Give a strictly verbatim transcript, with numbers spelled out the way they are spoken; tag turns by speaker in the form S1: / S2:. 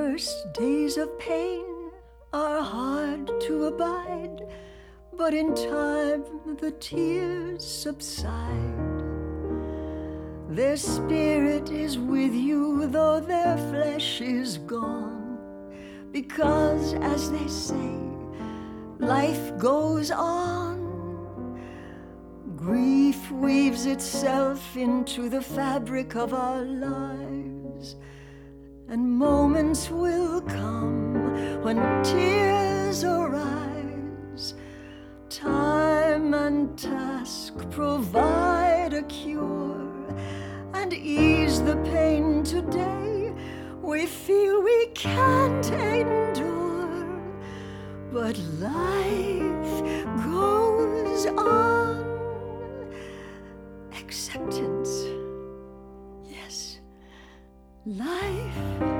S1: first days of pain are hard to abide, but in time the tears subside. Their spirit is with you, though their flesh is gone, because, as they say, life goes on. Grief weaves itself into the fabric of our lives, and moments will come when tears arise. Time and task provide a cure and ease the pain today. We feel we can't endure, but life goes on. Acceptance, yes, life